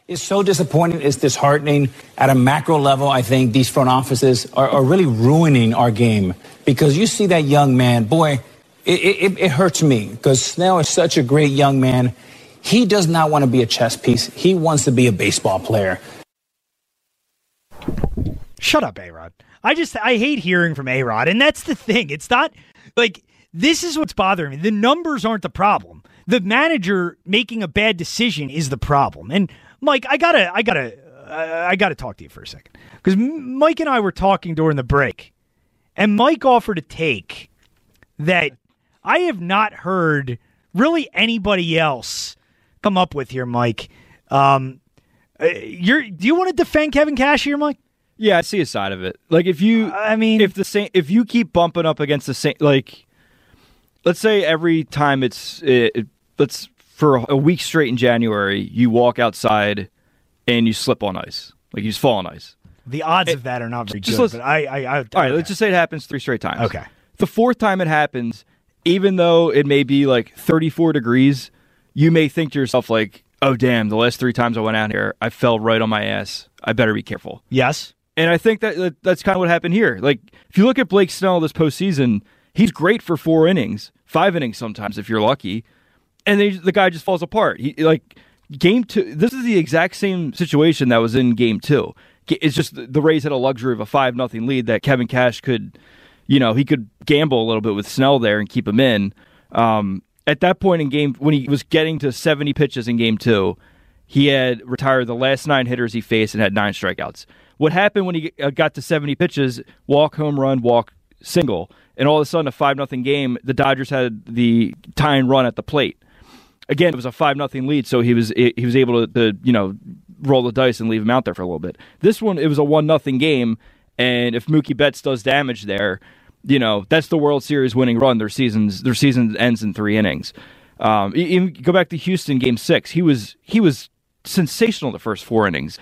It's so disappointing. It's disheartening. At a macro level, I think these front offices are really ruining our game because you see that young man, boy, it hurts me because Snell is such a great young man. He does not want to be a chess piece. He wants to be a baseball player. Shut up, A-Rod. I hate hearing from A-Rod, and that's the thing. It's not like this is what's bothering me. The numbers aren't the problem. The manager making a bad decision is the problem. And Mike, I gotta talk to you for a second because Mike and I were talking during the break, and Mike offered a take that I have not heard really anybody else come up with here, Mike. Do you want to defend Kevin Cash here, Mike? Yeah, I see a side of it. Like if you keep bumping up against the same, like let's say every time let's for a week straight in January, you walk outside and you slip on ice, like you just fall on ice. The odds of that are not very good. But all right, let's just say it happens 3 straight times. Okay. The 4th time it happens, even though it may be like 34 degrees, you may think to yourself like, oh damn, the last 3 times I went out here, I fell right on my ass. I better be careful. Yes. And I think that's kind of what happened here. Like, if you look at Blake Snell this postseason, he's great for 4 innings, 5 innings sometimes if you're lucky, and the guy just falls apart. Game 2, this is the exact same situation that was in Game 2. It's just the Rays had a luxury of a 5-0 lead that Kevin Cash could, he could gamble a little bit with Snell there and keep him in. At that point in game, when he was getting to 70 pitches in Game 2, he had retired the last 9 hitters he faced and had 9 strikeouts. What happened when he got to 70 pitches, walk, home run, walk, single, and all of a sudden a 5-0 game, the Dodgers had the tying run at the plate. Again, it was a 5-0 lead, so he was able to roll the dice and leave him out there for a little bit. This one, it was a 1-0 game, and if Mookie Betts does damage there, that's the World Series winning run. Their season ends in 3 innings. Even go back to Houston Game 6. He was sensational the first 4 innings.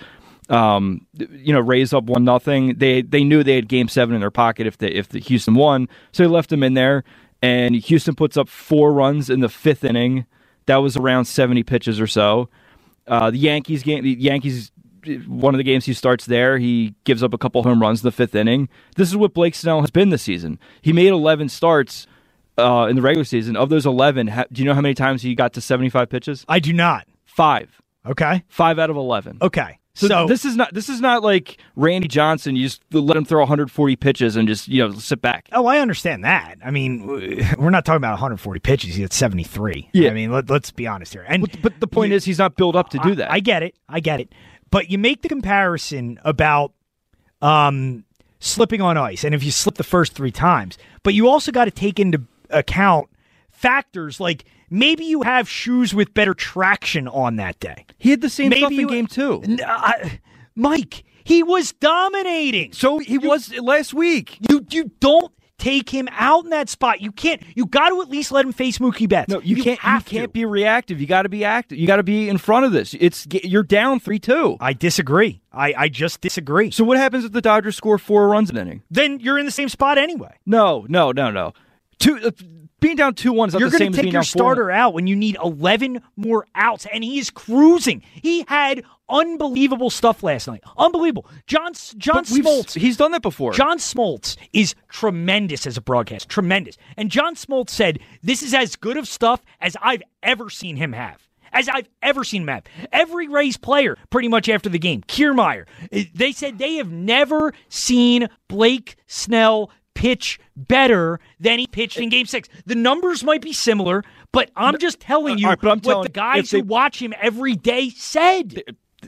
Rays up 1-0. They knew they had Game 7 in their pocket if the Houston won, so they left him in there. And Houston puts up 4 runs in the 5th inning. That was around 70 pitches or so. The Yankees game. The Yankees, one of the games he starts there, he gives up a couple home runs in the 5th inning. This is what Blake Snell has been this season. He made 11 starts in the regular season. Of those 11, do you know how many times he got to 75 pitches? I do not. 5. Okay. 5 out of 11. Okay. So this is not like Randy Johnson. You just let him throw 140 pitches and just sit back. Oh, I understand that. I mean, we're not talking about 140 pitches. He's at 73. Yeah. I mean, let's be honest here. But the point is, he's not built up to do that. I get it. But you make the comparison about slipping on ice, and if you slip the first 3 times, but you also got to take into account factors like maybe you have shoes with better traction on that day. He had the same stuff in Game 2. Mike, he was dominating. So he was last week. You don't take him out in that spot. You can't. You got to at least let him face Mookie Betts. No, you can't be reactive. You got to be active. You got to be in front of this. You're down 3-2. I disagree. I just disagree. So what happens if the Dodgers score 4 runs in an inning? Then you're in the same spot anyway. No. Being down 2-1 is not the same as being down 4-1. You're going to take your starter out when you need 11 more outs, and he is cruising. He had unbelievable stuff last night. Unbelievable. John Smoltz. He's done that before. John Smoltz is tremendous as a broadcast. Tremendous. And John Smoltz said, this is as good of stuff as I've ever seen him have. Every Rays player, pretty much after the game, Kiermaier, they said they have never seen Blake Snell pitch better than he pitched in Game 6. The numbers might be similar, but I'm just telling you what the guys who watch him every day said.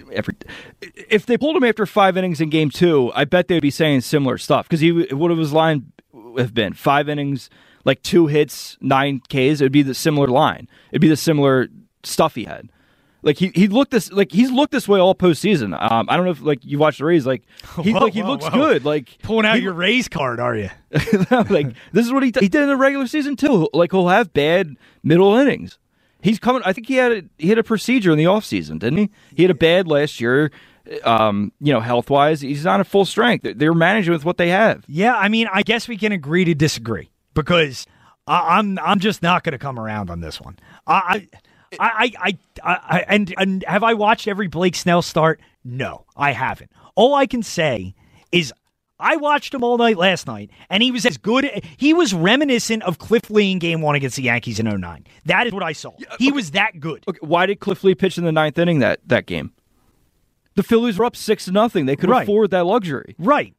If they pulled him after 5 innings in Game 2, I bet they'd be saying similar stuff because what would his line have been? 5 innings, like 2 hits, 9 Ks. It would be the similar line. It'd be the similar stuff he had. Like he's looked this way all postseason. I don't know if you watch the Rays. He looks good. Like pulling out your Rays card, are you? This is what he did in the regular season too. Like he'll have bad middle innings. He's coming. I think he had a procedure in the offseason, didn't he? He had a bad last year. Health wise, he's not at full strength. They're managing with what they have. Yeah, I mean, I guess we can agree to disagree because I'm just not going to come around on this one. And have I watched every Blake Snell start? No, I haven't. All I can say is I watched him all night last night, and he was as good. He was reminiscent of Cliff Lee in Game 1 against the Yankees in 2009. That is what I saw. He was that good. Okay, why did Cliff Lee pitch in the ninth inning that game? The Phillies were up 6-0. They could afford that luxury. Right.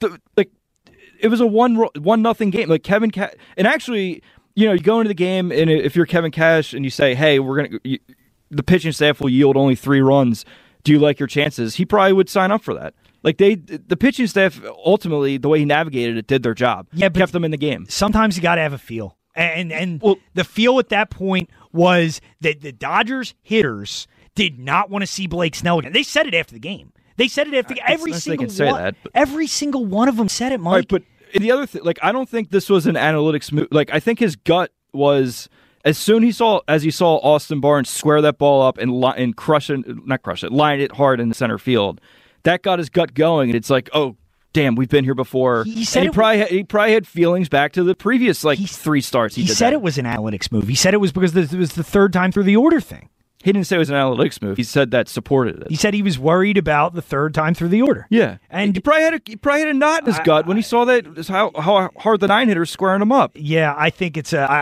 It was a 1-0 game. Like Kevin Cash, and actually, you go into the game, and if you're Kevin Cash and you say, "Hey, the pitching staff will yield only 3 runs. Do you like your chances?" He probably would sign up for that. Like the pitching staff, ultimately, the way he navigated it, did their job. Yeah, kept them in the game. Sometimes you got to have a feel, and the feel at that point was that the Dodgers hitters did not want to see Blake Snell again. They said it after the game. They said it after every single one of them said it, Mike. All right, but the other thing, I don't think this was an analytics move. I think his gut was as soon as he saw Austin Barnes square that ball up and line it hard in the center field. That got his gut going, and it's like, oh, damn, we've been here before. He probably had feelings back to the previous 3 starts. He said it was an analytics move. He said it was because it was the third time through the order thing. He didn't say it was an analytics move. He said that supported it. He said he was worried about the third time through the order. Yeah, and he probably had a knot in his gut when he saw that how hard the 9-hitter's squaring him up. Yeah, I think it's a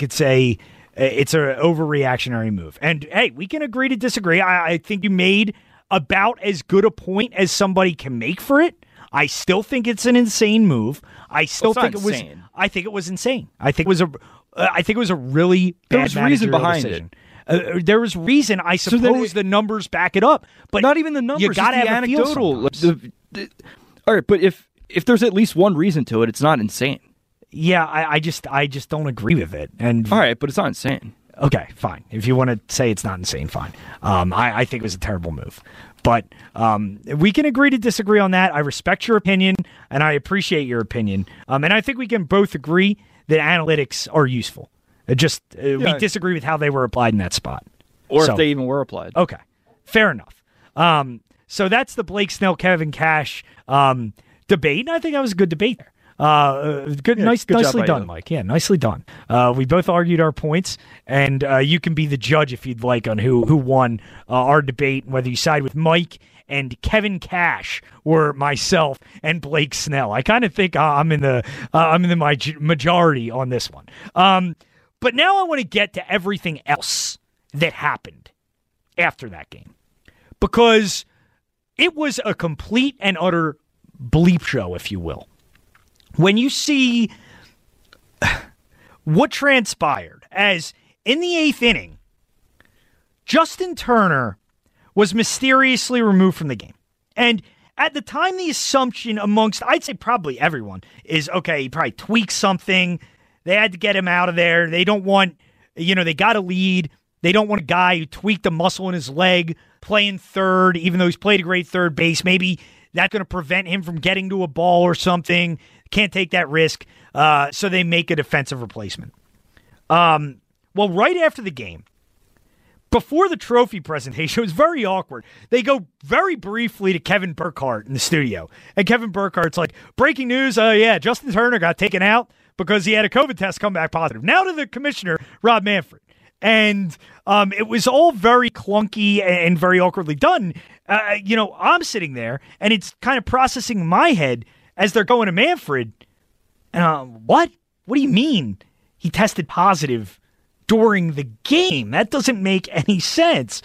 overreactionary move. And hey, we can agree to disagree. I think you made about as good a point as somebody can make for it. I still think it's an insane move. I still think it was insane. I think it was insane. I think it was a really bad reason behind decision. It. There was reason, I suppose the numbers back it up, but not even the numbers. You got to have anecdotal. A feel all right, but if there's at least one reason to it, it's not insane. Yeah, I just don't agree with it. And all right, but it's not insane. Okay, fine. If you want to say it's not insane, fine. I think it was a terrible move. But we can agree to disagree on that. I respect your opinion, and I appreciate your opinion. And I think we can both agree that analytics are useful. We disagree with how they were applied in that spot. Or if they even were applied. Okay, fair enough. So that's the Blake Snell, Kevin Cash debate, and I think that was a good debate there. Nicely done, Mike. Yeah, nicely done. We both argued our points, and you can be the judge if you'd like on who won our debate, whether you side with Mike and Kevin Cash or myself and Blake Snell. I kind of think I'm in the majority on this one. But now I want to get to everything else that happened after that game, because it was a complete and utter bleep show, if you will. When you see what transpired, as in the 8th inning, Justin Turner was mysteriously removed from the game. And at the time, the assumption amongst, I'd say probably everyone, is, okay, he probably tweaked something. They had to get him out of there. They don't want, they got a lead. They don't want a guy who tweaked a muscle in his leg playing third, even though he's played a great third base. Maybe that's going to prevent him from getting to a ball or something. Can't take that risk. So they make a defensive replacement. Well, right after the game, before the trophy presentation, it was very awkward. They go very briefly to Kevin Burkhardt in the studio. And Kevin Burkhardt's like, breaking news, Justin Turner got taken out because he had a COVID test come back positive. Now to the commissioner, Rob Manfred. And it was all very clunky and very awkwardly done. I'm sitting there, and it's kind of processing in my head as they're going to Manfred. And what? What do you mean he tested positive during the game? That doesn't make any sense.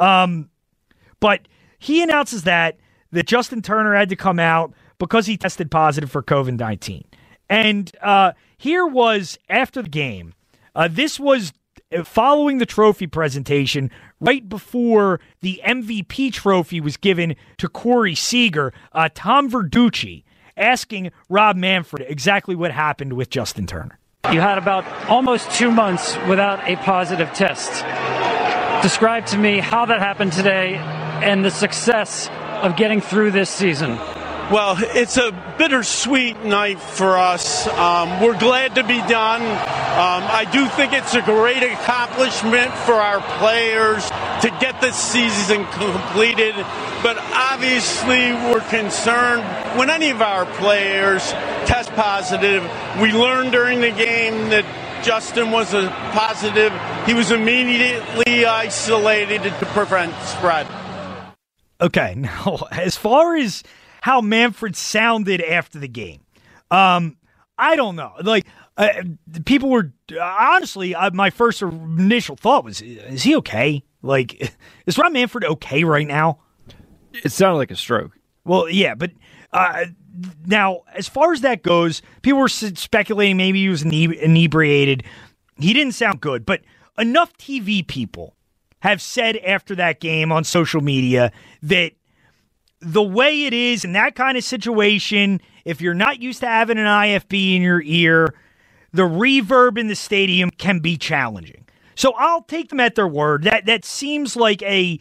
But he announces that Justin Turner had to come out because he tested positive for COVID-19. And here was, after the game, this was following the trophy presentation, right before the MVP trophy was given to Corey Seager, Tom Verducci asking Rob Manfred exactly what happened with Justin Turner. You had about almost 2 months without a positive test. Describe to me how that happened today and the success of getting through this season. Well, it's a bittersweet night for us. We're glad to be done. I do think it's a great accomplishment for our players to get this season completed. But obviously, we're concerned when any of our players test positive. We learned during the game that Justin was a positive, he was immediately isolated to prevent spread. Okay, now, as far as how Manfred sounded after the game, I don't know. Like, people were, honestly, my first initial thought was, is he okay? Like, is Rob Manfred okay right now? It sounded like a stroke. Well, yeah, but now, as far as that goes, people were speculating maybe he was inebriated. He didn't sound good, but enough TV people have said after that game on social media that the way it is in that kind of situation, if you're not used to having an IFB in your ear, the reverb in the stadium can be challenging. So I'll take them at their word. That seems like a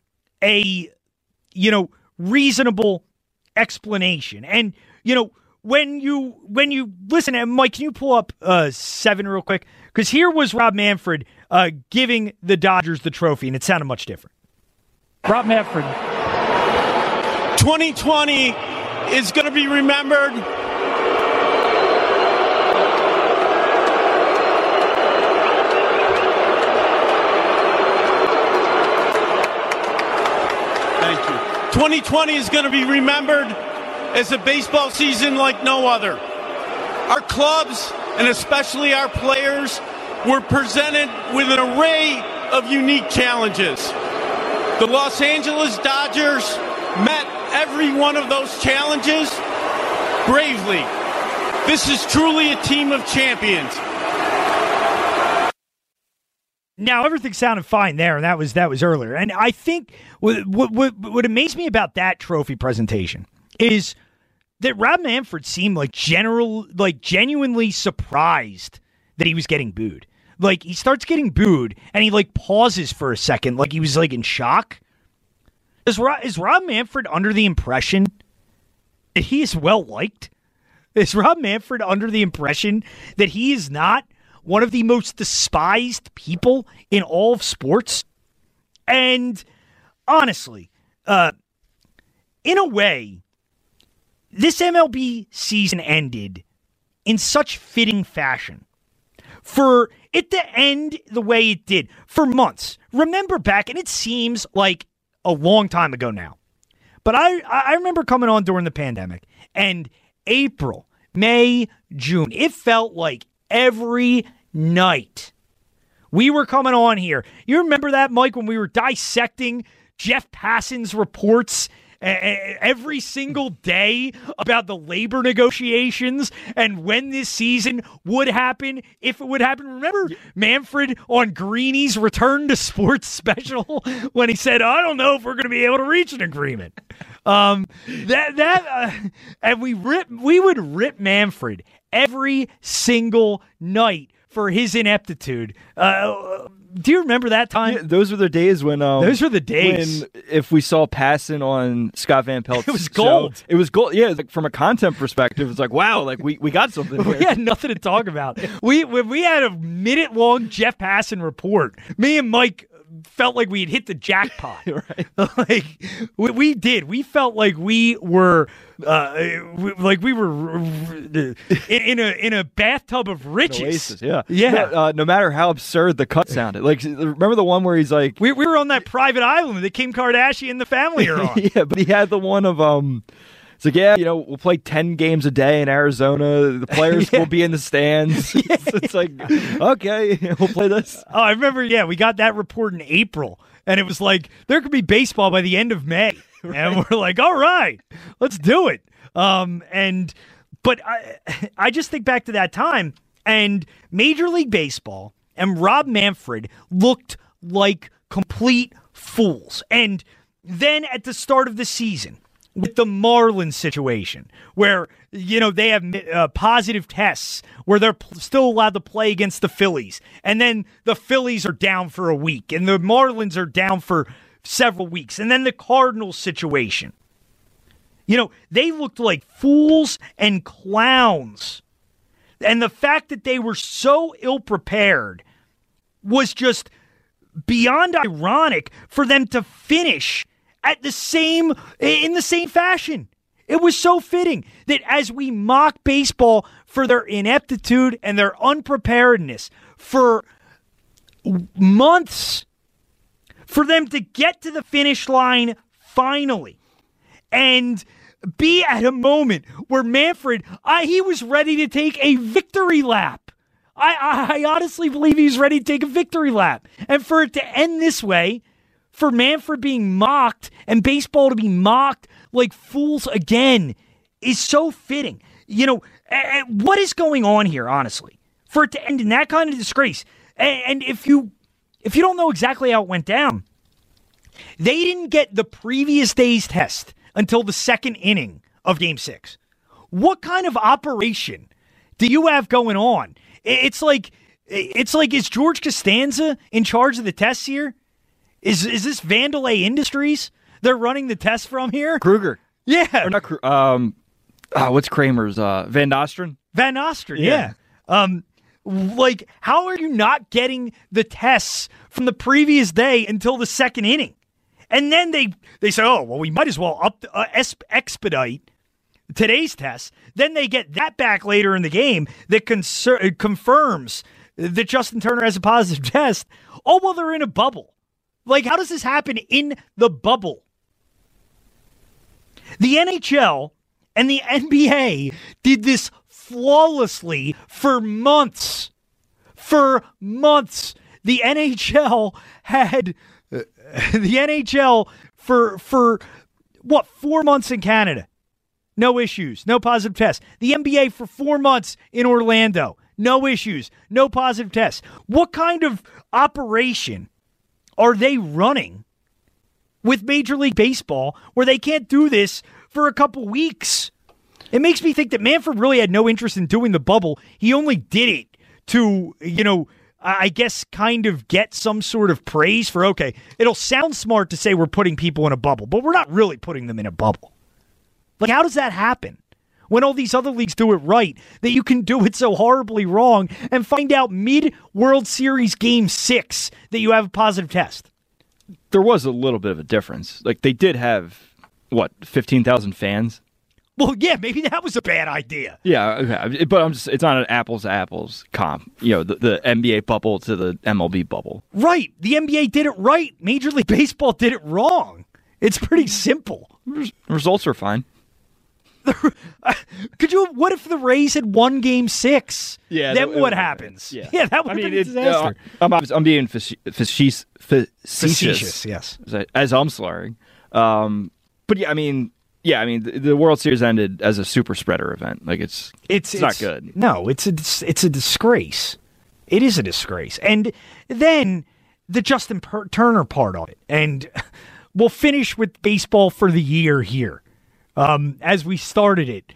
reasonable explanation. And when you listen, Mike, can you pull up 7 real quick? Because here was Rob Manfred giving the Dodgers the trophy, and it sounded much different. Rob Manfred. 2020 is going to be remembered. Thank you. 2020 is going to be remembered as a baseball season like no other. Our clubs, and especially our players, were presented with an array of unique challenges. The Los Angeles Dodgers met every one of those challenges bravely. This is truly a team of champions. Now, everything sounded fine there, and that was earlier. And I think what amazed me about that trophy presentation is that Rob Manfred seemed genuinely surprised that he was getting booed. Like, he starts getting booed, and he, pauses for a second, like he was, in shock. Is Rob Manfred under the impression that he is well-liked? Is Rob Manfred under the impression that he is not one of the most despised people in all of sports? And honestly, in a way, this MLB season ended in such fitting fashion. For it to end the way it did for months. Remember back, and it seems like a long time ago now, but I remember coming on during the pandemic, and April, May, June, it felt like every night we were coming on here. You remember that, Mike, when we were dissecting Jeff Passan's reports every single day about the labor negotiations and when this season would happen, if it would happen? Remember Manfred on Greeny's Return to Sports special when he said, I don't know if we're going to be able to reach an agreement. And we would rip Manfred every single night for his ineptitude. Do you remember that time? Yeah, those were the days when. Those were the days. When if we saw Passan on Scott Van Pelt's it was gold. Show, it was gold. Yeah, from a content perspective, it's like, wow, we got something here. We had nothing to talk about. When we had a minute-long Jeff Passan report, me and Mike felt like we had hit the jackpot. Right. We did. We felt like we were in a bathtub of riches. Oasis, yeah. No matter how absurd the cut sounded. Like, remember the one where he's like, we were on that private island that Kim Kardashian and the family are on. Yeah, but he had the one of it's like, we'll play 10 games a day in Arizona. The players will be in the stands. It's like, okay, we'll play this. Oh, I remember, we got that report in April, and it was like, there could be baseball by the end of May. Right. And we're like, all right, let's do it. But I just think back to that time, and Major League Baseball and Rob Manfred looked like complete fools. And then at the start of the season, with the Marlins situation, where, they have positive tests, where they're still allowed to play against the Phillies, and then the Phillies are down for a week, and the Marlins are down for several weeks, and then the Cardinals situation. They looked like fools and clowns. And the fact that they were so ill-prepared was just beyond ironic for them to finish in the same fashion. It was so fitting that as we mock baseball for their ineptitude and their unpreparedness for months, for them to get to the finish line finally and be at a moment where Manfred, he was ready to take a victory lap. I honestly believe he's ready to take a victory lap. And for it to end this way, for Manfred being mocked and baseball to be mocked like fools again is so fitting. You know, what is going on here, honestly? For it to end in that kind of disgrace. And if you don't know exactly how it went down, they didn't get the previous day's test until the second inning of Game 6. What kind of operation do you have going on? It's like, is George Costanza in charge of the tests here? Is this Vandelay Industries they're running the test from here? Kruger. Yeah. Or not what's Kramer's? Van Nostrand? Van Nostrand, yeah. Like, how are you not getting the tests from the previous day until the second inning? And then they say, oh, well, we might as well expedite today's test. Then they get that back later in the game that confirms that Justin Turner has a positive test. Oh, well, they're in a bubble. Like, how does this happen in the bubble? The NHL and the NBA did this flawlessly for months. For months. The NHL had... for what, 4 months in Canada? No issues, no positive tests. The NBA for 4 months in Orlando. No issues, no positive tests. What kind of operation are they running with Major League Baseball where they can't do this for a couple weeks? It makes me think that Manfred really had no interest in doing the bubble. He only did it to, I guess kind of get some sort of praise for, okay, it'll sound smart to say we're putting people in a bubble, but we're not really putting them in a bubble. Like, how does that happen? When all these other leagues do it right, that you can do it so horribly wrong and find out mid-World Series Game 6 that you have a positive test. There was a little bit of a difference. Like, they did have, 15,000 fans? Well, yeah, maybe that was a bad idea. Yeah, okay. But it's not an apples-to-apples comp. The NBA bubble to the MLB bubble. Right. The NBA did it right. Major League Baseball did it wrong. It's pretty simple. Results are fine. What if the Rays had won Game 6? Yeah. Then what happens? Yeah, that would be a disaster. I'm being facetious, yes. As I'm slurring. But yeah, the World Series ended as a super spreader event. Like, it's not good. No, it's a disgrace. It is a disgrace. And then the Justin Turner part of it. And we'll finish with baseball for the year here. As we started it,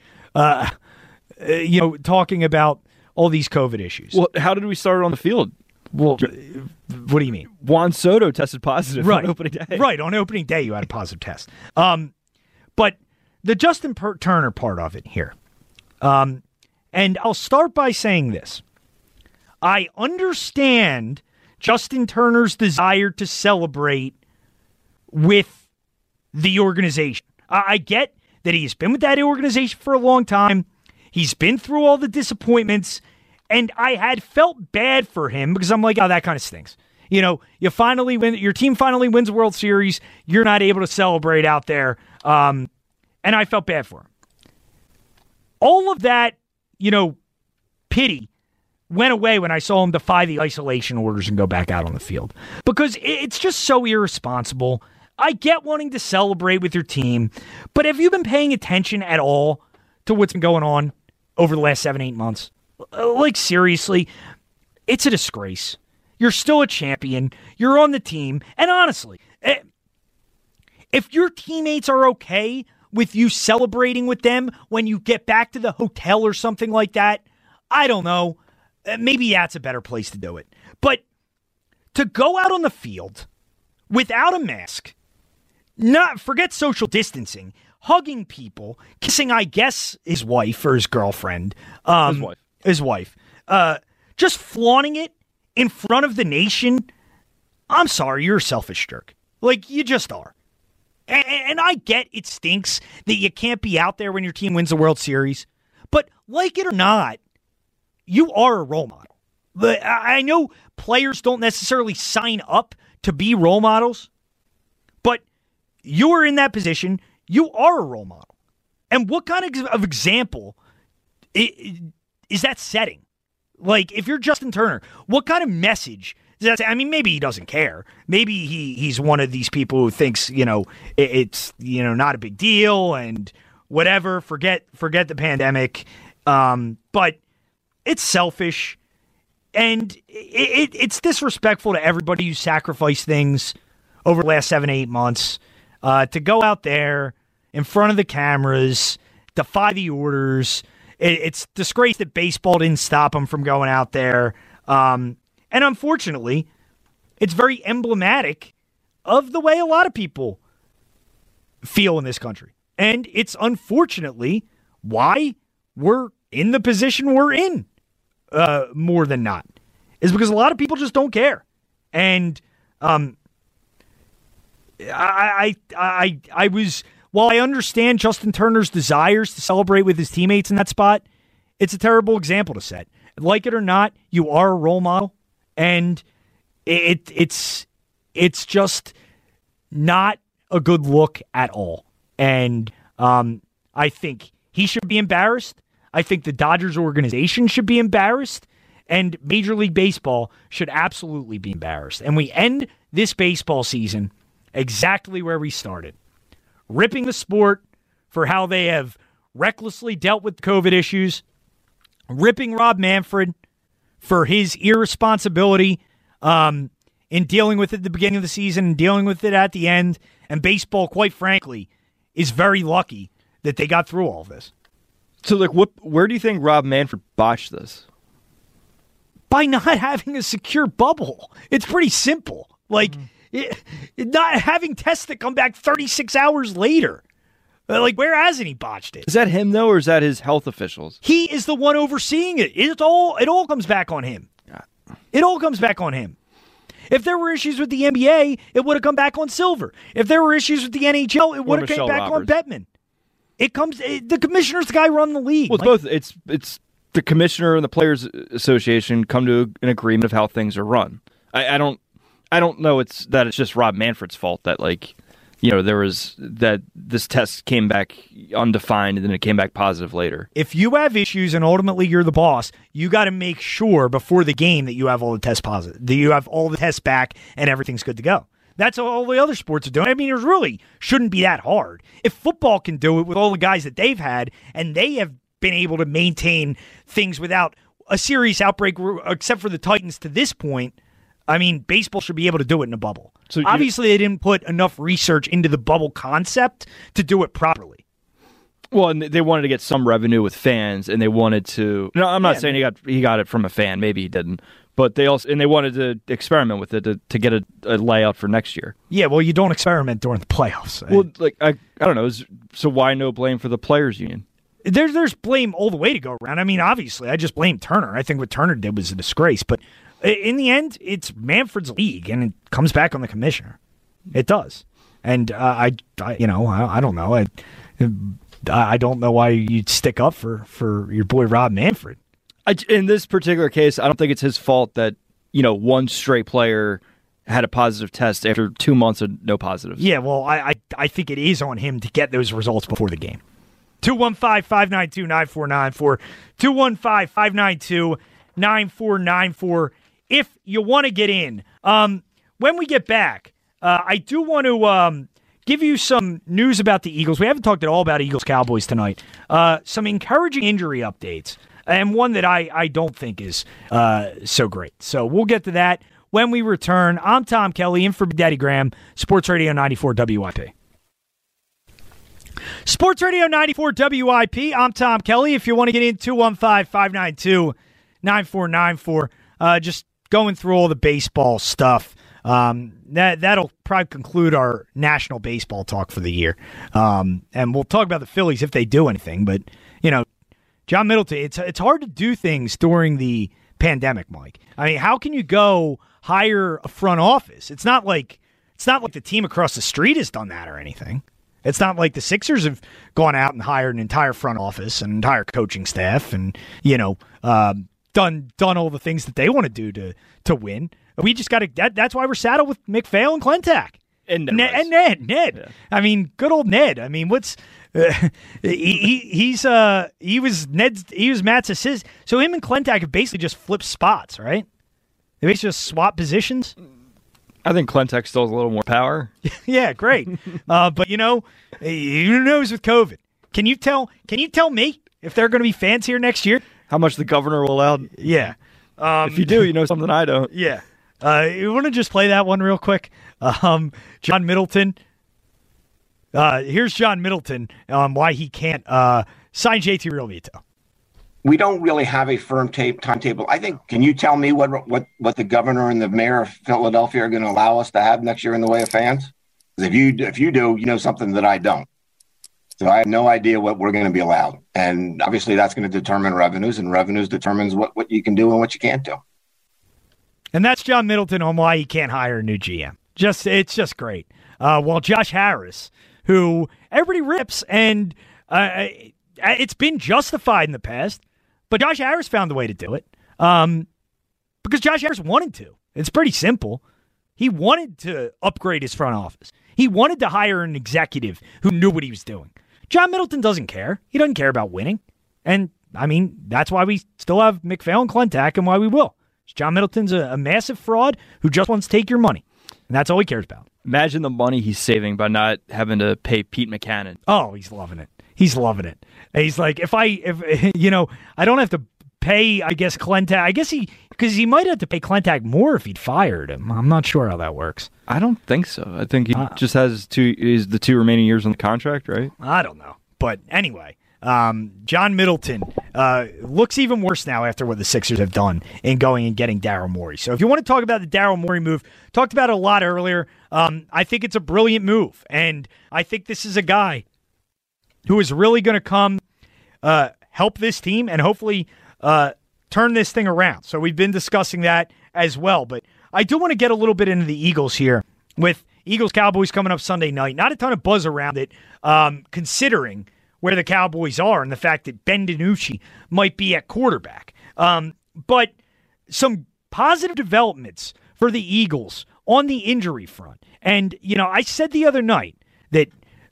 talking about all these COVID issues. Well, how did we start on the field? Well, what do you mean? Juan Soto tested positive on opening day. Right, on opening day you had a positive test. But the Justin Turner part of it here. And I'll start by saying this. I understand Justin Turner's desire to celebrate with the organization. I get that he's been with that organization for a long time. He's been through all the disappointments, and I had felt bad for him because I'm like, oh, that kind of stinks. You finally win. Your team finally wins a World Series. You're not able to celebrate out there, and I felt bad for him. All of that, pity went away when I saw him defy the isolation orders and go back out on the field because it's just so irresponsible. I get wanting to celebrate with your team, but have you been paying attention at all to what's been going on over the last 7-8 months? Like, seriously, it's a disgrace. You're still a champion. You're on the team. And honestly, if your teammates are okay with you celebrating with them when you get back to the hotel or something like that, I don't know. Maybe that's a better place to do it. But to go out on the field without a mask, forget social distancing, hugging people, kissing, I guess, his wife or his girlfriend. His wife. Just flaunting it in front of the nation. I'm sorry, you're a selfish jerk. Like, you just are. And I get it stinks that you can't be out there when your team wins the World Series. But like it or not, you are a role model. I know players don't necessarily sign up to be role models, but you are in that position. You are a role model. And what kind of example is that setting? Like, if you're Justin Turner, what kind of message does that say? I mean, maybe he doesn't care. Maybe he's one of these people who thinks, it's, not a big deal and whatever, forget the pandemic. But it's selfish and it's disrespectful to everybody who sacrificed things over the last 7-8 months to go out there in front of the cameras, defy the orders. It's disgrace that baseball didn't stop him from going out there. And unfortunately, it's very emblematic of the way a lot of people feel in this country. And it's unfortunately why we're in the position we're in more than not. Is because a lot of people just don't care. And I was... While I understand Justin Turner's desires to celebrate with his teammates in that spot, it's a terrible example to set. Like it or not, you are a role model, and it's just not a good look at all. And I think he should be embarrassed. I think the Dodgers organization should be embarrassed, and Major League Baseball should absolutely be embarrassed. And we end this baseball season exactly where we started. Ripping the sport for how they have recklessly dealt with COVID issues, ripping Rob Manfred for his irresponsibility in dealing with it at the beginning of the season and dealing with it at the end. And baseball, quite frankly, is very lucky that they got through all of this. So, where do you think Rob Manfred botched this? By not having a secure bubble. It's pretty simple. Not having tests that come back 36 hours later. Where hasn't he botched it? Is that him, though, or is that his health officials? He is the one overseeing it. It all comes back on him. It all comes back on him. If there were issues with the NBA, it would have come back on Silver. If there were issues with the NHL, it would have come back on Bettman. The commissioner's the guy running the league. Well, it's both. It's the commissioner and the Players Association come to an agreement of how things are run. I don't know it's just Rob Manfred's fault that there was that this test came back undefined and then it came back positive later. If you have issues and ultimately you're the boss, you got to make sure before the game that you have all the tests positive, that you have all the tests back and everything's good to go. That's all the other sports are doing. I mean, it really shouldn't be that hard. If football can do it with all the guys that they've had and they have been able to maintain things without a serious outbreak, except for the Titans to this point, I mean, baseball should be able to do it in a bubble. So obviously, they didn't put enough research into the bubble concept to do it properly. Well, and they wanted to get some revenue with fans, and they wanted to. No, I'm not saying he got it from a fan. Maybe he didn't, but they wanted to experiment with it to get a layout for next year. Yeah, well, you don't experiment during the playoffs. Well, I don't know. So why no blame for the players' union? There's blame all the way to go around. I mean, obviously, I just blame Turner. I think what Turner did was a disgrace, but. In the end, it's Manfred's league, and it comes back on the commissioner. It does, and I don't know. I don't know why you'd stick up for your boy Rob Manfred. In this particular case, I don't think it's his fault that one stray player had a positive test after 2 months of no positives. Yeah, well, I think it is on him to get those results before the game. 215-592-9494. 215-592-9494. If you want to get in. When we get back, I do want to give you some news about the Eagles. We haven't talked at all about Eagles-Cowboys tonight. Some encouraging injury updates, and one that I don't think is so great. So we'll get to that when we return. I'm Tom Kelly, in for Daddy Graham, Sports Radio 94 WIP. Sports Radio 94 WIP. I'm Tom Kelly. If you want to get in, 215-592-9494. Just going through all the baseball stuff. That'll probably conclude our national baseball talk for the year. And we'll talk about the Phillies if they do anything. But, John Middleton, it's hard to do things during the pandemic, Mike. I mean, how can you go hire a front office? It's not like It's not like the team across the street has done that or anything. It's not like the Sixers have gone out and hired an entire front office, an entire coaching staff, and done all the things that they want to do to win. We just got to. That's why we're saddled with McPhail and Klentak and Ned. Yeah. I mean, good old Ned. I mean, what's he was Matt's assist. So him and Klentak have basically just flipped spots, right? They basically just swap positions. I think Klentak still has a little more power. Yeah, great. But who knows with COVID? Can you tell me if there are going to be fans here next year? How much the governor will allow? Yeah. If you do, you know something I don't. Yeah. You want to just play that one real quick? John Middleton. Here's John Middleton why he can't sign JT Realmuto. We don't really have a firm timetable. I think. Can you tell me what the governor and the mayor of Philadelphia are going to allow us to have next year in the way of fans? Because if you do, you know something that I don't. So I have no idea what we're going to be allowed, and obviously that's going to determine revenues, and revenues determines what you can do and what you can't do. And that's John Middleton on why he can't hire a new GM. It's just great. While Josh Harris, who everybody rips, and it's been justified in the past. But Josh Harris found a way to do it because Josh Harris wanted to. It's pretty simple. He wanted to upgrade his front office. He wanted to hire an executive who knew what he was doing. John Middleton doesn't care. He doesn't care about winning. And, I mean, that's why we still have McPhail and Klentak and why we will. John Middleton's a massive fraud who just wants to take your money. And that's all he cares about. Imagine the money he's saving by not having to pay Pete Mackanin. Oh, he's loving it. He's loving it. And he's like, if I don't have to pay, I guess, Klentak. I guess because he might have to pay Klentak more if he'd fired him. I'm not sure how that works. I don't think so. I think he just has the two remaining years on the contract, right? I don't know. But anyway, John Middleton looks even worse now after what the Sixers have done in going and getting Daryl Morey. So if you want to talk about the Daryl Morey move, talked about it a lot earlier. I think it's a brilliant move. And I think this is a guy who is really going to come help this team and hopefully turn this thing around. So we've been discussing that as well. But I do want to get a little bit into the Eagles here with Eagles-Cowboys coming up Sunday night. Not a ton of buzz around it, considering where the Cowboys are and the fact that Ben DiNucci might be at quarterback. But some positive developments for the Eagles on the injury front. And, I said the other night that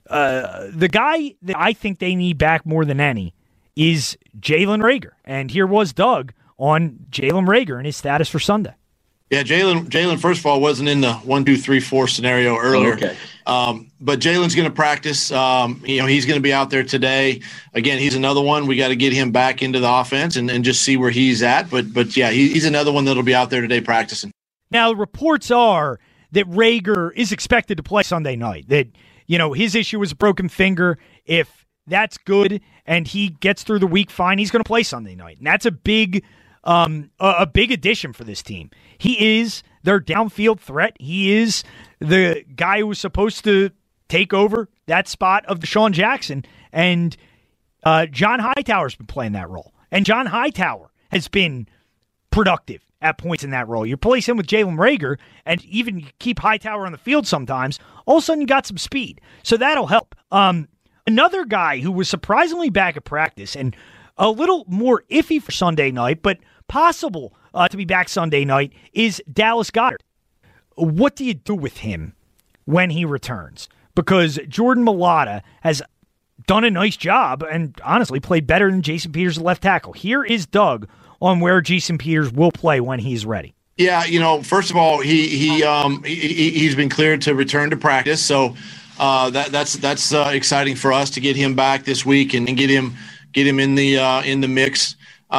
the guy that I think they need back more than any is Jalen Reagor. And here was Doug on Jalen Reagor and his status for Sunday. Yeah, Jalen, first of all, wasn't in the 1, 2, 3, 4 scenario earlier. Okay. But Jalen's going to practice. He's going to be out there today. Again, he's another one. We got to get him back into the offense and just see where he's at. But yeah, he's another one that'll be out there today practicing. Now, reports are that Reagor is expected to play Sunday night. That, his issue was a broken finger. If that's good and he gets through the week fine, he's going to play Sunday night. And that's a big addition for this team. He is their downfield threat. He is the guy who was supposed to take over that spot of Deshaun Jackson. And John Hightower's been playing that role. And John Hightower has been productive at points in that role. You replace him with Jalen Reagor and even keep Hightower on the field sometimes, all of a sudden you got some speed. So that'll help. Another guy who was surprisingly back at practice and a little more iffy for Sunday night, but possible to be back Sunday night, is Dallas Goedert. What do you do with him when he returns? Because Jordan Mailata has done a nice job and honestly played better than Jason Peters at left tackle. Here is Doug on where Jason Peters will play when he's ready. Yeah, first of all, he's been cleared to return to practice, so that's exciting for us to get him back this week and get him in the mix.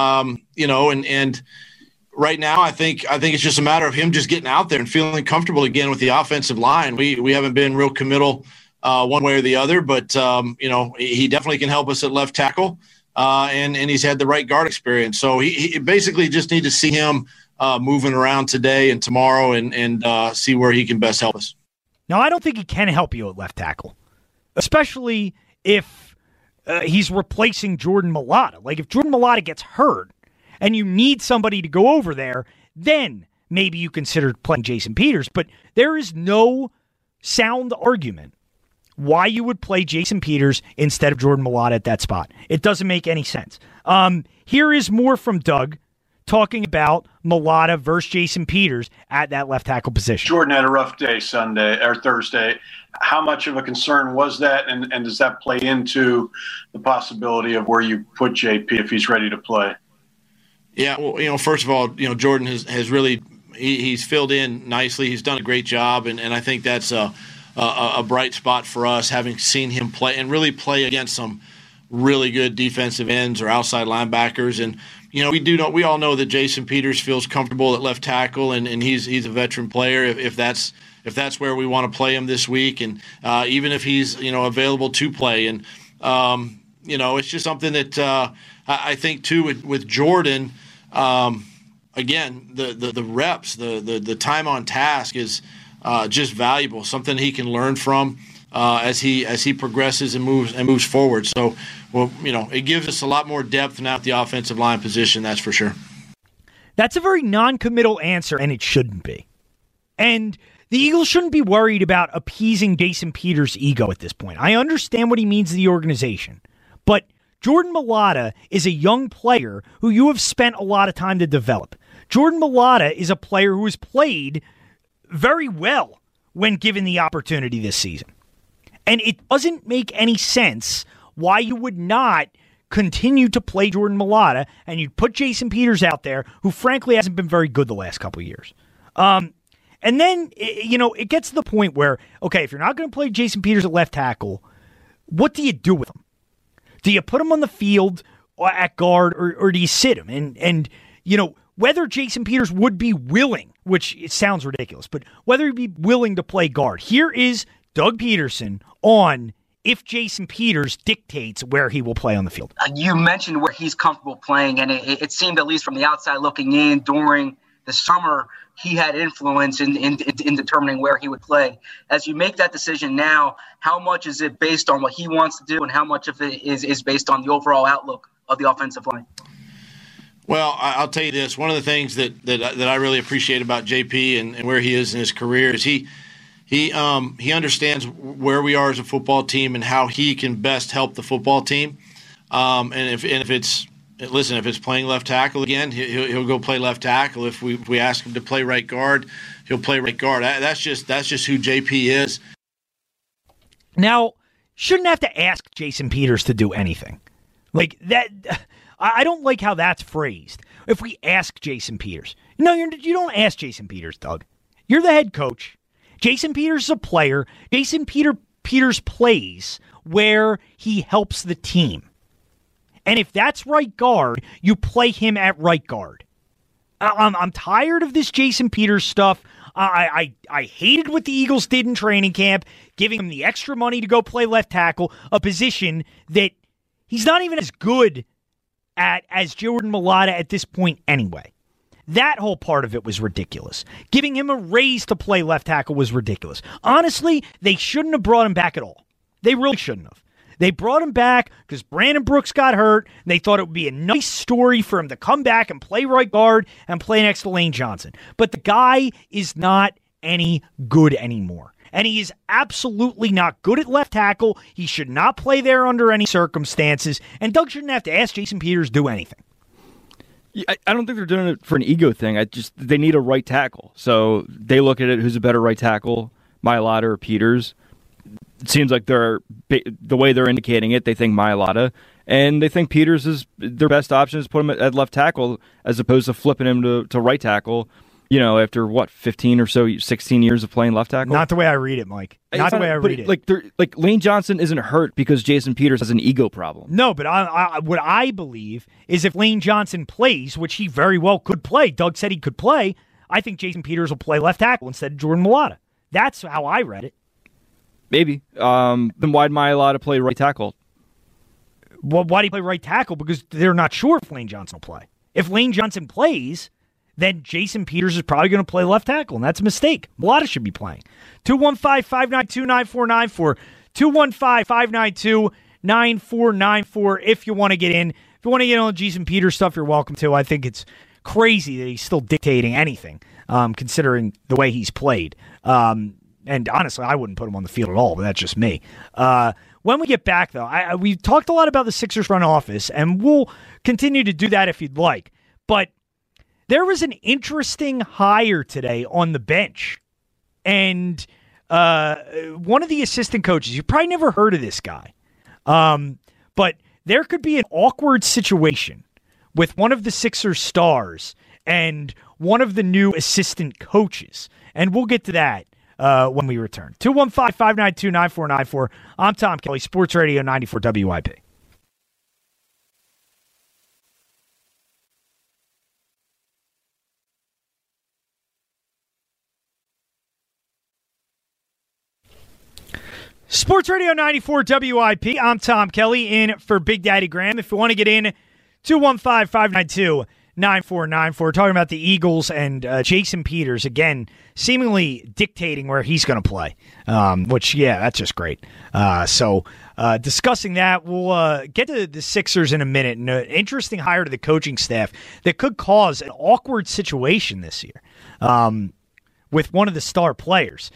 And right now, I think it's just a matter of him just getting out there and feeling comfortable again with the offensive line. We haven't been real committal one way or the other, but he definitely can help us at left tackle, and he's had the right guard experience. So he basically just need to see him moving around today and tomorrow and see where he can best help us. Now, I don't think he can help you at left tackle, especially if he's replacing Jordan Mailata. Like if Jordan Mailata gets hurt and you need somebody to go over there, then maybe you consider playing Jason Peters. But there is no sound argument why you would play Jason Peters instead of Jordan Mailata at that spot. It doesn't make any sense. Here is more from Doug talking about Mailata versus Jason Peters at that left tackle position. Jordan had a rough day Thursday. How much of a concern was that, and does that play into the possibility of where you put JP if he's ready to play? Yeah, well, first of all, Jordan has really he's filled in nicely. He's done a great job, and I think that's a bright spot for us, having seen him play and really play against some really good defensive ends or outside linebackers. And we all know that Jason Peters feels comfortable at left tackle, and he's a veteran player. If that's where we want to play him this week, and even if he's available to play, and it's just something that I think too with Jordan. Again, the reps, the time on task is just valuable. Something he can learn from as he progresses and moves forward. So, it gives us a lot more depth now at the offensive line position. That's for sure. That's a very non-committal answer, and it shouldn't be. And the Eagles shouldn't be worried about appeasing Jason Peters' ego at this point. I understand what he means to the organization, but Jordan Mailata is a young player who you have spent a lot of time to develop. Jordan Mailata is a player who has played very well when given the opportunity this season. And it doesn't make any sense why you would not continue to play Jordan Mailata and you'd put Jason Peters out there, who frankly hasn't been very good the last couple of years. And then, it gets to the point where, okay, if you're not going to play Jason Peters at left tackle, what do you do with him? Do you put him on the field at guard, or do you sit him? And whether Jason Peters would be willing, which it sounds ridiculous, but whether he'd be willing to play guard. Here is Doug Peterson on if Jason Peters dictates where he will play on the field. You mentioned where he's comfortable playing, and it seemed, at least from the outside looking in, during the summer, he had influence in determining where he would play. As you make that decision now, how much is it based on what he wants to do, and how much of it is based on the overall outlook of the offensive line? Well, I'll tell you this. One of the things that I really appreciate about JP and where he is in his career is he understands where we are as a football team and how he can best help the football team. And if it's playing left tackle again, he'll go play left tackle. If we ask him to play right guard, he'll play right guard. That's just who JP is. Now, shouldn't have to ask Jason Peters to do anything like that. I don't like how that's phrased. If we ask Jason Peters, no, you don't ask Jason Peters, Doug. You're the head coach. Jason Peters is a player. Jason Peters plays where he helps the team. And if that's right guard, you play him at right guard. I'm tired of this Jason Peters stuff. I hated what the Eagles did in training camp, giving him the extra money to go play left tackle, a position that he's not even as good at as Jordan Mailata at this point anyway. That whole part of it was ridiculous. Giving him a raise to play left tackle was ridiculous. Honestly, they shouldn't have brought him back at all. They really shouldn't have. They brought him back because Brandon Brooks got hurt, and they thought it would be a nice story for him to come back and play right guard and play next to Lane Johnson. But the guy is not any good anymore. And he is absolutely not good at left tackle. He should not play there under any circumstances. And Doug shouldn't have to ask Jason Peters to do anything. I don't think they're doing it for an ego thing. They need a right tackle. So they look at it, who's a better right tackle, Mailata or Peters. It seems like the way they're indicating it, they think Mailata. And they think Peters is their best option is put him at left tackle as opposed to flipping him to right tackle. After 15 or so, 16 years of playing left tackle? Not the way I read it, Mike. Not the way I read it. Like Lane Johnson isn't hurt because Jason Peters has an ego problem. No, but what I believe is if Lane Johnson plays, which he very well could play, Doug said he could play, I think Jason Peters will play left tackle instead of Jordan Mailata. That's how I read it. Maybe. Then why'd Mailata play right tackle? Well, why'd he play right tackle? Because they're not sure if Lane Johnson will play. If Lane Johnson plays, then Jason Peters is probably going to play left tackle, and that's a mistake. Mailata should be playing. 215-592-9494. 215-592-9494 if you want to get in. If you want to get on Jason Peters stuff, you're welcome to. I think it's crazy that he's still dictating anything, considering the way he's played. And honestly, I wouldn't put him on the field at all, but that's just me. When we get back, though, we've talked a lot about the Sixers front office, and we'll continue to do that if you'd like. But there was an interesting hire today on the bench. And one of the assistant coaches, you probably never heard of this guy, but there could be an awkward situation with one of the Sixers stars and one of the new assistant coaches. And we'll get to that when we return. 215-592-9494. I'm Tom Kelly, Sports Radio 94 WIP. Sports Radio 94 WIP. I'm Tom Kelly in for Big Daddy Graham. If you want to get in, 215-592-9494. Talking about the Eagles and Jason Peters, again, seemingly dictating where he's going to play, which, yeah, that's just great. So discussing that, we'll get to the Sixers in a minute. And an interesting hire to the coaching staff that could cause an awkward situation this year with one of the star players.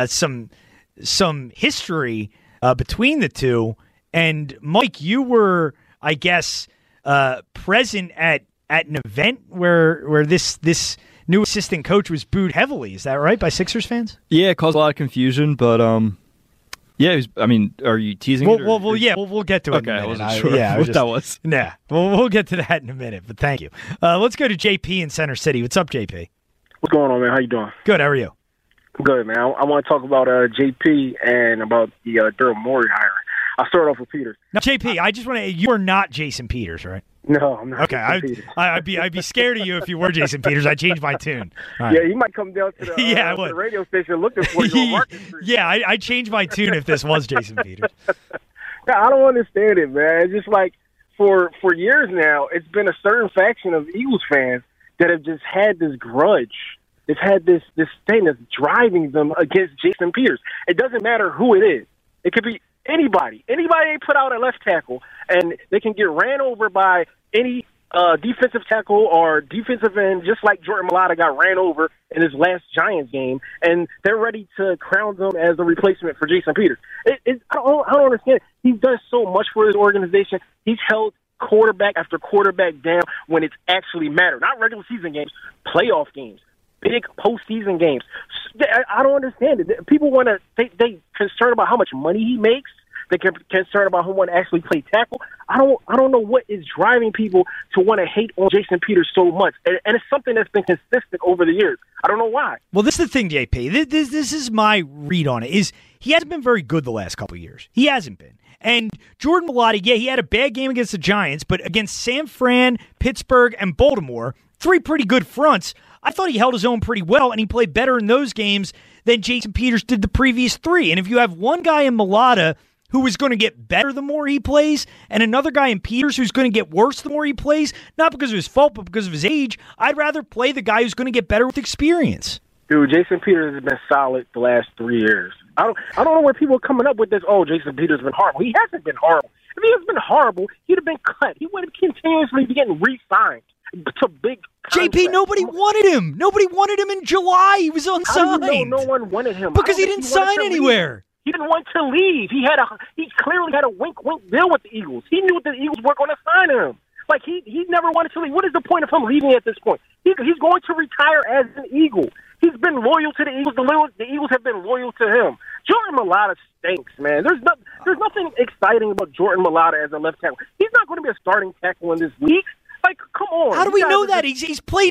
Some history between the two. And, Mike, you were, I guess, present at an event where this new assistant coach was booed heavily. Is that right, by Sixers fans? Yeah, it caused a lot of confusion, but yeah, are you teasing it? We'll get to it in a minute. I wasn't sure what that was. Nah, we'll get to that in a minute, but thank you. Let's go to JP in Center City. What's up, JP? What's going on, man? How you doing? Good, how are you? Good, man. I want to talk about JP and about the Daryl Morey hiring. I'll start off with Peters. Now, JP, I just want to. You are not Jason Peters, right? No, I'm not. Okay, I'd be scared of you if you were Jason Peters. I'd change my tune. Right. Yeah, you might come down to the, to the radio station looking for you on Market Street. Yeah, I'd change my tune if this was Jason Peters. I don't understand it, man. It's just like for years now, it's been a certain faction of Eagles fans that have just had this grudge. They've had this thing that's driving them against Jason Peters. It doesn't matter who it is. It could be anybody. Anybody they put out at left tackle, and they can get ran over by any defensive tackle or defensive end, just like Jordan Mailata got ran over in his last Giants game, and they're ready to crown them as the replacement for Jason Peters. I don't understand it. He's done so much for his organization. He's held quarterback after quarterback down when it's actually mattered. Not regular season games, playoff games. Big postseason games. I don't understand it. People want to. They concerned about how much money he makes. They concerned about who want to actually play tackle. I don't know what is driving people to want to hate on Jason Peters so much, and it's something that's been consistent over the years. I don't know why. Well, this is the thing, JP. This is my read on it. Is he hasn't been very good the last couple of years. He hasn't been. And Jordan Mailata, yeah, he had a bad game against the Giants, but against San Fran, Pittsburgh, and Baltimore, three pretty good fronts. I thought he held his own pretty well, and he played better in those games than Jason Peters did the previous three. And if you have one guy in Mailata who is going to get better the more he plays, and another guy in Peters who's going to get worse the more he plays, not because of his fault, but because of his age, I'd rather play the guy who's going to get better with experience. Dude, Jason Peters has been solid the last 3 years. I don't know where people are coming up with this, Jason Peters has been horrible. He hasn't been horrible. If he has been horrible, he'd have been cut. He would have continuously been getting re-signed to big contracts. JP, nobody wanted him. Nobody wanted him in July. He was unsigned. No one wanted him. Because he didn't sign anywhere. He didn't want to leave. He clearly had a wink deal with the Eagles. He knew the Eagles weren't going to sign him. Like he never wanted to leave. What is the point of him leaving at this point? He's going to retire as an Eagle. He's been loyal to the Eagles. The Eagles have been loyal to him. Jordan Mailata stinks, man. There's nothing exciting about Jordan Mailata as a left tackle. He's not going to be a starting tackle in this league. Like, come on. How do we know that? He's played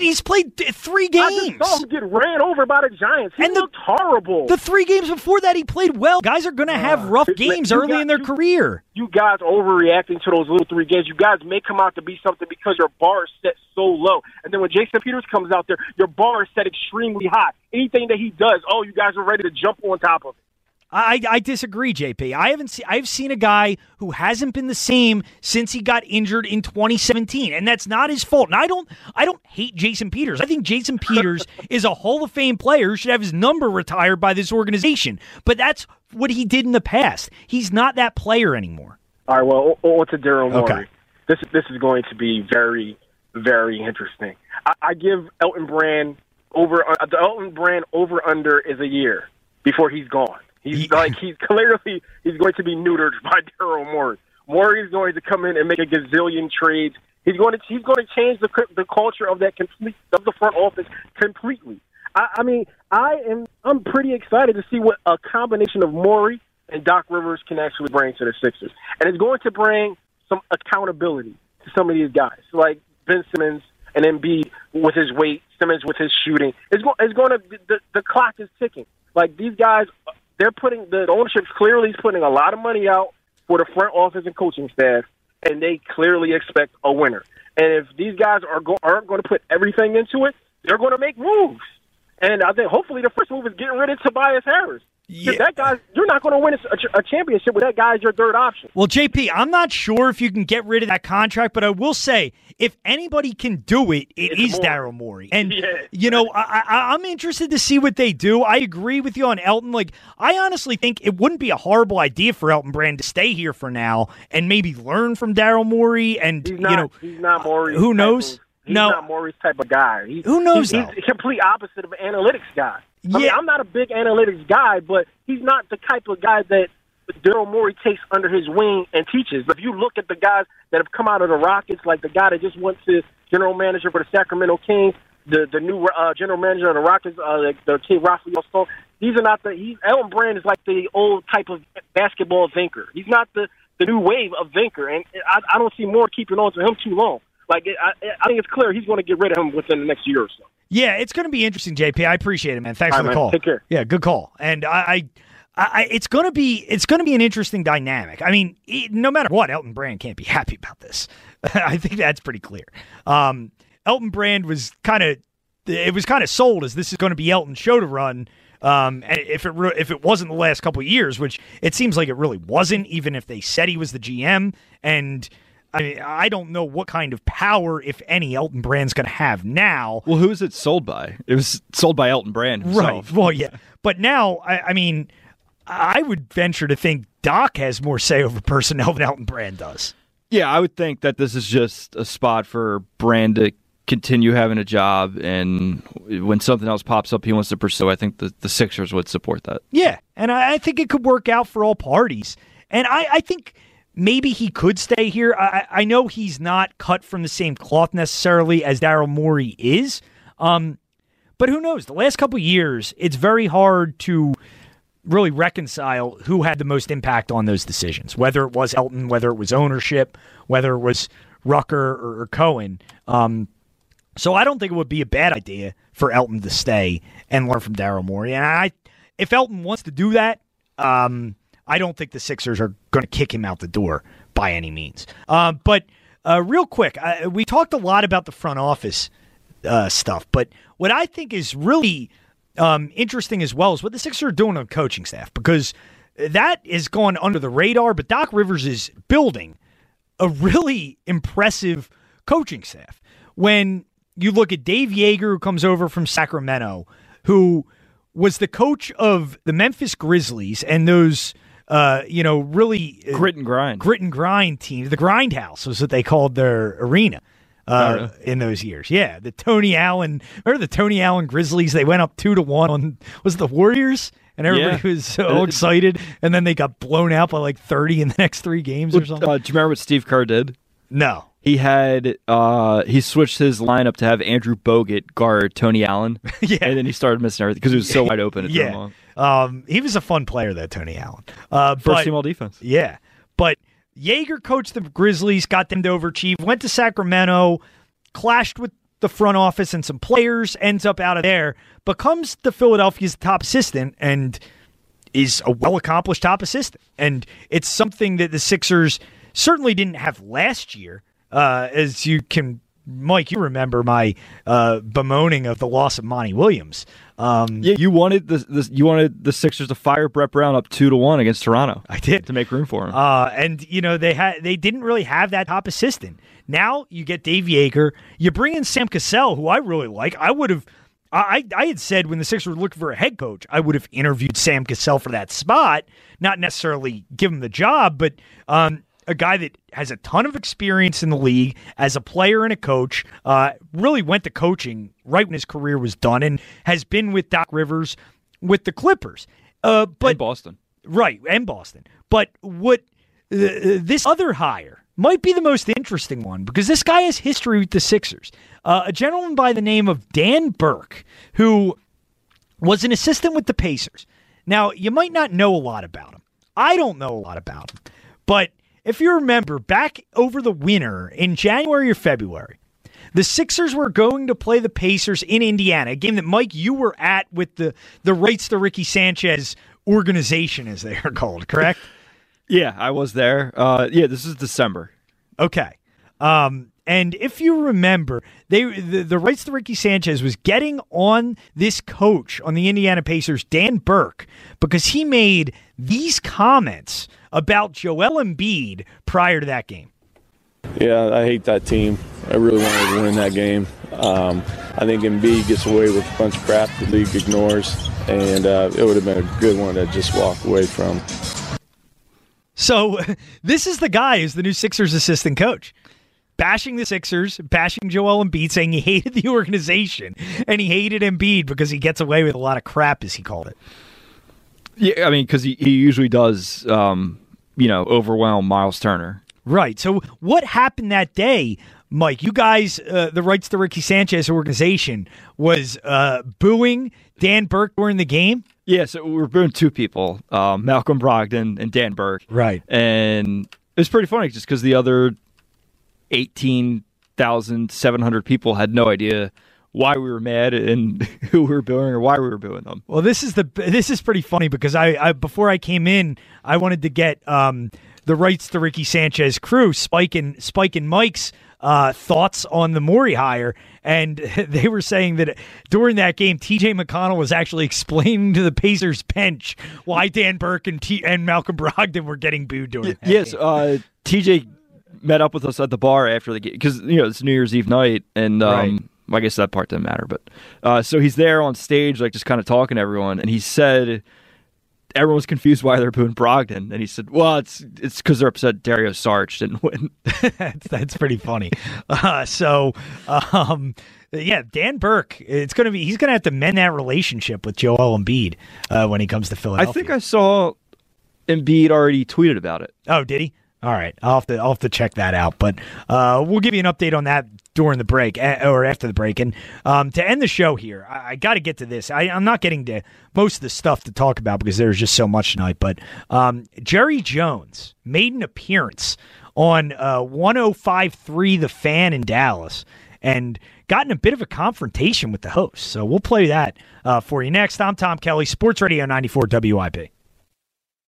3 games. I just saw him get ran over by the Giants. He looked horrible. The 3 games before that, he played well. Guys are going to have rough games early in their career. You guys overreacting to those little 3 games. You guys may come out to be something because your bar is set so low. And then when Jason Peters comes out there, your bar is set extremely high. Anything that he does, you guys are ready to jump on top of it. I disagree, JP. I've seen a guy who hasn't been the same since he got injured in 2017, and that's not his fault. And I don't hate Jason Peters. I think Jason Peters is a Hall of Fame player who should have his number retired by this organization. But that's what he did in the past. He's not that player anymore. All right, well, on to Daryl Morey. Okay. This is going to be very, very interesting. I give Elton Brand over. The Elton Brand over-under is a year. before he's gone. He's going to be neutered by Daryl Morey. Morey is going to come in and make a gazillion trades. He's going to change the culture of the front office completely. I'm pretty excited to see what a combination of Morey and Doc Rivers can actually bring to the Sixers, and it's going to bring some accountability to some of these guys, like Ben Simmons and Embiid with his weight, Simmons with his shooting. The clock is ticking. Like, these guys, the ownership's clearly putting a lot of money out for the front office and coaching staff, and they clearly expect a winner. And if these guys aren't going to put everything into it, they're going to make moves. And I think hopefully the first move is getting rid of Tobias Harris. Yeah. That guy, you're not going to win a championship with that guy as your third option. Well, JP, I'm not sure if you can get rid of that contract, but I will say, if anybody can do it, it is Daryl Morey. And, I'm interested to see what they do. I agree with you on Elton. Like, I honestly think it wouldn't be a horrible idea for Elton Brand to stay here for now and maybe learn from Daryl Morey. And, he's not Morey. Who knows? He's not Morey's type of guy. Who knows? He's the complete opposite of an analytics guy. I mean, I'm not a big analytics guy, but he's not the type of guy that Daryl Morey takes under his wing and teaches. If you look at the guys that have come out of the Rockets, like the guy that just went to general manager for the Sacramento Kings, the new general manager of the Rockets, the team Rafael Stone, Elton Brand is like the old type of basketball thinker. He's not the new wave of thinker, and I don't see Morey keeping on to him too long. Like, I think it's clear he's going to get rid of him within the next year or so. Yeah, it's going to be interesting, JP. I appreciate it, man. Thanks for the call. Take care. Yeah, good call. And it's going to be an interesting dynamic. I mean, no matter what, Elton Brand can't be happy about this. I think that's pretty clear. Elton Brand was kind of sold as this is going to be Elton's show to run. And if it wasn't the last couple of years, which it seems like it really wasn't, even if they said he was the GM. And I don't know what kind of power, if any, Elton Brand's going to have now. Well, who is it sold by? It was sold by Elton Brand himself. Right. Well, yeah. But now, I would venture to think Doc has more say over personnel than Elton Brand does. Yeah, I would think that this is just a spot for Brand to continue having a job, and when something else pops up he wants to pursue, I think the Sixers would support that. Yeah, and I think it could work out for all parties. And I think maybe he could stay here. I know he's not cut from the same cloth necessarily as Daryl Morey is, but who knows? The last couple of years, it's very hard to really reconcile who had the most impact on those decisions, whether it was Elton, whether it was ownership, whether it was Rucker or Cohen. So I don't think it would be a bad idea for Elton to stay and learn from Daryl Morey. And if Elton wants to do that, I don't think the Sixers are going to kick him out the door by any means. But real quick, we talked a lot about the front office stuff, but what I think is really interesting as well is what the Sixers are doing on the coaching staff, because that is going under the radar, but Doc Rivers is building a really impressive coaching staff. When you look at Dave Yeager, who comes over from Sacramento, who was the coach of the Memphis Grizzlies and those really grit and grind teams. The Grindhouse was what they called their arena in those years. Yeah, the Tony Allen Grizzlies. They went up 2-1 on, was it the Warriors? And everybody was so excited, and then they got blown out by like 30 in the next 3 games or something. Do you remember what Steve Kerr did? No. He had he switched his lineup to have Andrew Bogut guard Tony Allen. Yeah, and then he started missing everything because it was so wide open. He was a fun player, that Tony Allen. First team all defense. Yeah, but Yeager coached the Grizzlies, got them to overachieve, went to Sacramento, clashed with the front office and some players, ends up out of there, becomes the Philadelphia's top assistant, and is a well-accomplished top assistant. And it's something that the Sixers certainly didn't have last year. As you can, Mike, you remember my bemoaning of the loss of Monty Williams. You wanted the Sixers to fire Brett Brown up 2-1 against Toronto. I did, to make room for him. And they didn't really have that top assistant. Now you get Dave Yeager. You bring in Sam Cassell, who I really like. I had said when the Sixers were looking for a head coach, I would have interviewed Sam Cassell for that spot, not necessarily give him the job, but a guy that has a ton of experience in the league as a player and a coach, really went to coaching right when his career was done, and has been with Doc Rivers with the Clippers. But and Boston. Right, and Boston. But what this other hire might be the most interesting one, because this guy has history with the Sixers. A gentleman by the name of Dan Burke, who was an assistant with the Pacers. Now, you might not know a lot about him. I don't know a lot about him. But if you remember, back over the winter in January or February, the Sixers were going to play the Pacers in Indiana, a game that, Mike, you were at with the Rights to Ricky Sanchez organization, as they are called, correct? Yeah, I was there. This is December. Okay. And if you remember, the Rights to Ricky Sanchez was getting on this coach on the Indiana Pacers, Dan Burke, because he made these comments about Joel Embiid prior to that game. Yeah, I hate that team. I really wanted to win that game. I think Embiid gets away with a bunch of crap the league ignores, and it would have been a good one to just walk away from. So this is the guy who's the new Sixers assistant coach, bashing the Sixers, bashing Joel Embiid, saying he hated the organization and he hated Embiid because he gets away with a lot of crap, as he called it. Yeah, I mean, because he usually does, overwhelm Miles Turner. Right. So what happened that day, Mike? You guys, the Rights to Ricky Sanchez organization, was booing Dan Burke during the game? Yeah, so we were booing two people, Malcolm Brogdon and Dan Burke. Right. And it was pretty funny just because the other 18,700 people had no idea why we were mad and who we were booing or why we were booing them. Well, this is pretty funny because I before I came in, I wanted to get the Rights to Ricky Sanchez crew, Spike and Mike's thoughts on the Morey hire, and they were saying that during that game, TJ McConnell was actually explaining to the Pacers bench why Dan Burke and Malcolm Brogdon were getting booed during that game. Yes, TJ met up with us at the bar after the game because it's New Year's Eve night, and right. I guess that part didn't matter, but so he's there on stage, like just kind of talking to everyone, and he said everyone was confused why they're booing Brogdon, and he said, "Well, it's because they're upset Dario Saric didn't win." That's pretty funny. Yeah, Dan Burke, he's gonna have to mend that relationship with Joel Embiid when he comes to Philadelphia. I think I saw Embiid already tweeted about it. Oh, did he? All right, I'll have to check that out. But we'll give you an update on that during the break or after the break. And to end the show here, I got to get to this. I'm not getting to most of the stuff to talk about because there's just so much tonight. But Jerry Jones made an appearance on 105.3 The Fan in Dallas and got in a bit of a confrontation with the host. So we'll play that for you next. I'm Tom Kelly, Sports Radio 94 WIP.